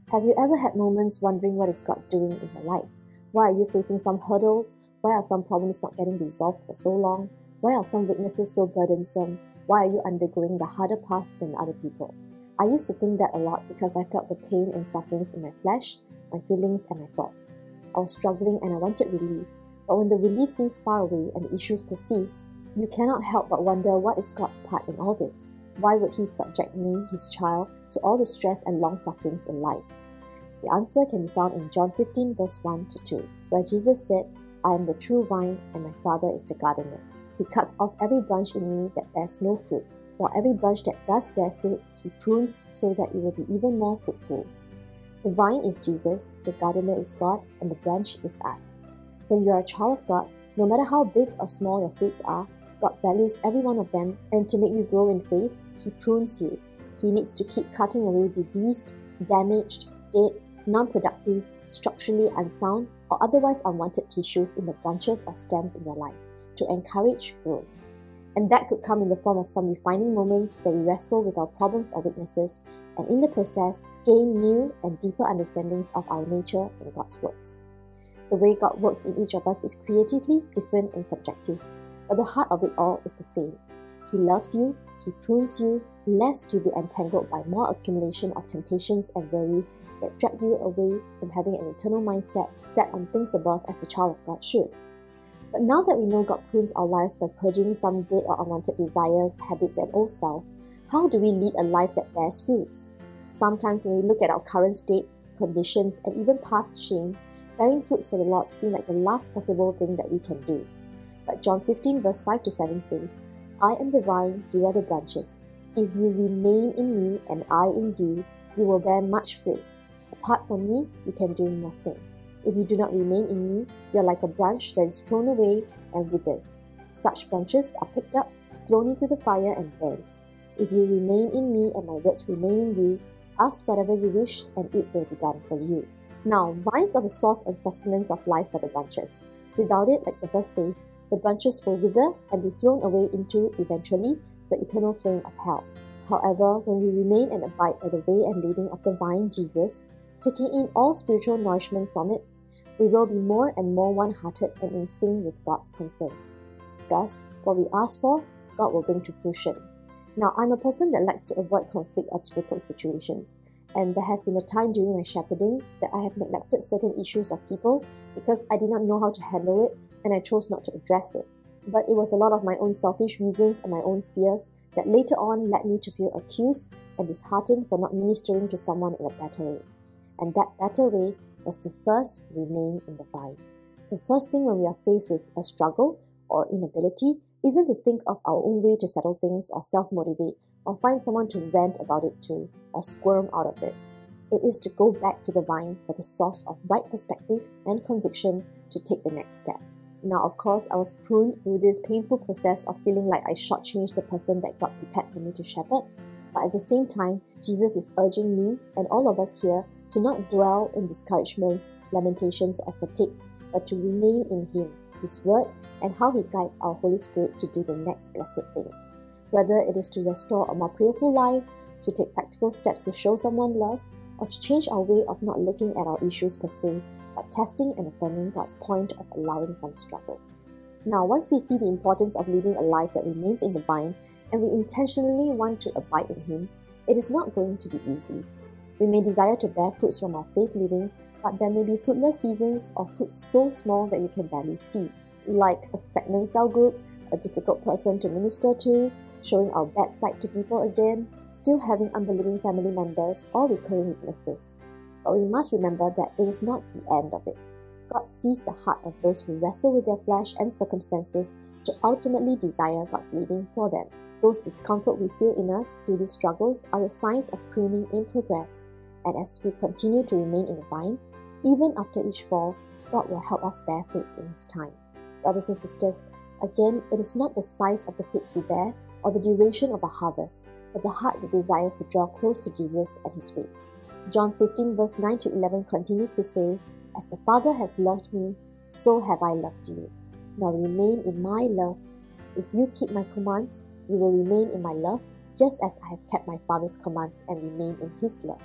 Have you ever had moments wondering what is God doing in your life? Why are you facing some hurdles? Why are some problems not getting resolved for so long? Why are some weaknesses so burdensome? Why are you undergoing the harder path than other people? I used to think that a lot because I felt the pain and sufferings in my flesh, my feelings and my thoughts. I was struggling and I wanted relief, but when the relief seems far away and the issues persist, you cannot help but wonder what is God's part in all this. Why would He subject me, His child, to all the stress and long sufferings in life? The answer can be found in John 15 verse 1 to 2, where Jesus said, "I am the true vine and my Father is the gardener. He cuts off every branch in me that bears no fruit, while every branch that does bear fruit, He prunes so that it will be even more fruitful." The vine is Jesus, the gardener is God, and the branch is us. When you are a child of God, no matter how big or small your fruits are, God values every one of them, and to make you grow in faith, He prunes you. He needs to keep cutting away diseased, damaged, dead, non-productive, structurally unsound, or otherwise unwanted tissues in the branches or stems in your life to encourage growth. And that could come in the form of some refining moments where we wrestle with our problems or weaknesses, and in the process, gain new and deeper understandings of our nature and God's works. The way God works in each of us is creatively different and subjective, but the heart of it all is the same. He loves you, He prunes you, lest to be entangled by more accumulation of temptations and worries that drag you away from having an eternal mindset set on things above as a child of God should. But now that we know God prunes our lives by purging some dead or unwanted desires, habits, and old self, how do we lead a life that bears fruits? Sometimes when we look at our current state, conditions, and even past shame, bearing fruits for the Lord seem like the last possible thing that we can do. But John 15 verse 5 to 7 says, "I am the vine, you are the branches. If you remain in me and I in you, you will bear much fruit. Apart from me, you can do nothing. If you do not remain in me, you are like a branch that is thrown away and withers. Such branches are picked up, thrown into the fire and burned. If you remain in me and my words remain in you, ask whatever you wish and it will be done for you." Now, vines are the source and sustenance of life for the branches. Without it, like the verse says, the branches will wither and be thrown away into, eventually, the eternal flame of hell. However, when we remain and abide by the way and leading of the vine, Jesus, taking in all spiritual nourishment from it, we will be more and more one-hearted and in sync with God's concerns. Thus, what we ask for, God will bring to fruition. Now, I'm a person that likes to avoid conflict or difficult situations, and there has been a time during my shepherding that I have neglected certain issues of people because I did not know how to handle it and I chose not to address it. But it was a lot of my own selfish reasons and my own fears that later on led me to feel accused and disheartened for not ministering to someone in a better way. And that better way was to first remain in the vine. The first thing when we are faced with a struggle or inability isn't to think of our own way to settle things or self-motivate or find someone to rant about it to or squirm out of it. It is to go back to the vine for the source of right perspective and conviction to take the next step. Now, of course, I was pruned through this painful process of feeling like I shortchanged the person that God prepared for me to shepherd. But at the same time, Jesus is urging me and all of us here to not dwell in discouragements, lamentations, or fatigue, but to remain in Him, His Word, and how He guides our Holy Spirit to do the next blessed thing. Whether it is to restore a more prayerful life, to take practical steps to show someone love, or to change our way of not looking at our issues per se, but testing and affirming God's point of allowing some struggles. Now, once we see the importance of living a life that remains in the vine, and we intentionally want to abide in Him, it is not going to be easy. We may desire to bear fruits from our faith living, but there may be fruitless seasons or fruits so small that you can barely see, like a stagnant cell group, a difficult person to minister to, showing our bad side to people again, still having unbelieving family members, or recurring weaknesses. But we must remember that it is not the end of it. God sees the heart of those who wrestle with their flesh and circumstances to ultimately desire God's leading for them. Those discomfort we feel in us through these struggles are the signs of pruning in progress, and as we continue to remain in the vine, even after each fall, God will help us bear fruits in His time. Brothers and sisters, again, it is not the size of the fruits we bear or the duration of a harvest, but the heart that desires to draw close to Jesus and His ways. John 15 verse 9 to 11 continues to say, "As the Father has loved me, so have I loved you. Now remain in my love. If you keep my commands, you will remain in my love, just as I have kept my Father's commands and remain in His love."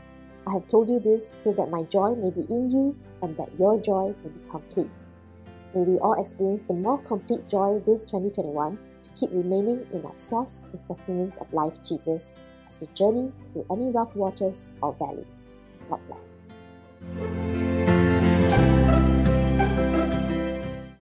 I have told you this so that my joy may be in you and that your joy may be complete. May we all experience the more complete joy this 2021 to keep remaining in our source and sustenance of life, Jesus, as we journey through any rough waters or valleys. God bless.